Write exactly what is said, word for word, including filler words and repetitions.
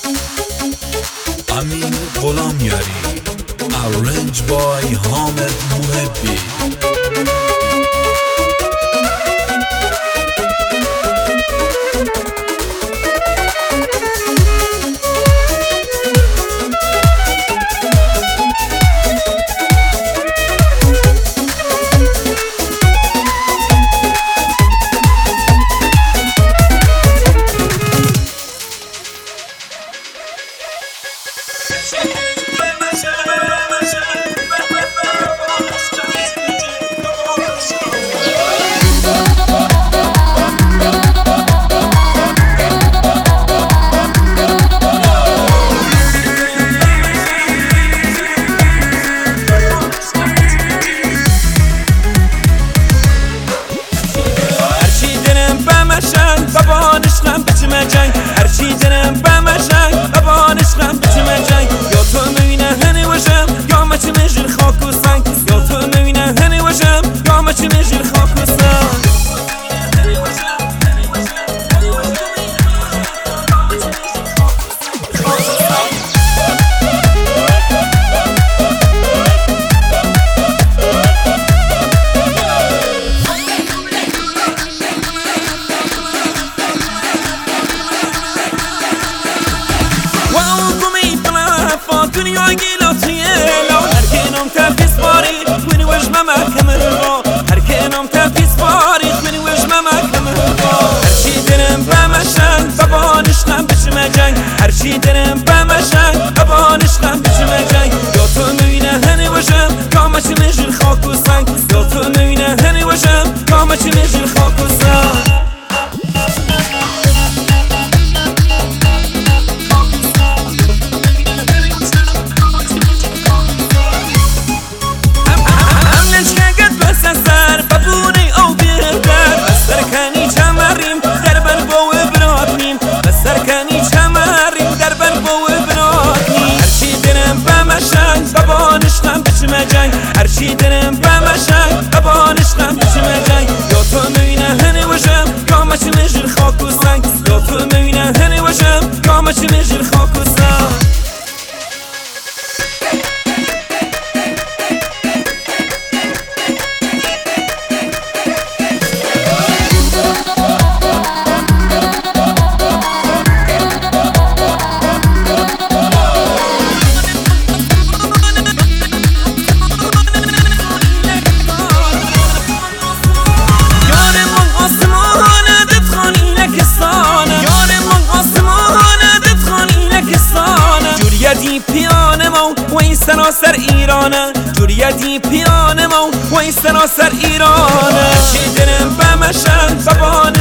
امین غلامیاری Arranged by حامد محبی. هرچی دلم بمشن بابان عشقم بچمه جنگ یا تو میبینه هنی وشم یا مچه مجر خاک و سنگ یا تو میبینه هنی وشم یا مچه مجر خاک و سنگ دنیا گیلا توی لا هر کنم تفیز باری خونی وجمه محکمه با هر کنم تفیز باری خونی وجمه محکمه با هرچی دلم بمشن بابان عشقم بچمه جنگ هرچی دلم بمشن بابان عشقم بچمه جنگ یا تو میبینه هنی وجم یا مچه مجر خاک و سنگ یا تو میبینه هنی وجم یا مچه مجر خاک و سنگ هرچی دلم بمشن بابان عشقم بچمه جنگ یا تو میبینه هنی وشم یا مچه مجر خاک و سنگ یا تو میبینه هنی وشم یا مچه مجر خاک و سنگ سراسر ایرانه جوریتی پیانه ما و این سراسر ایرانه هرچی دلم بمشن بابان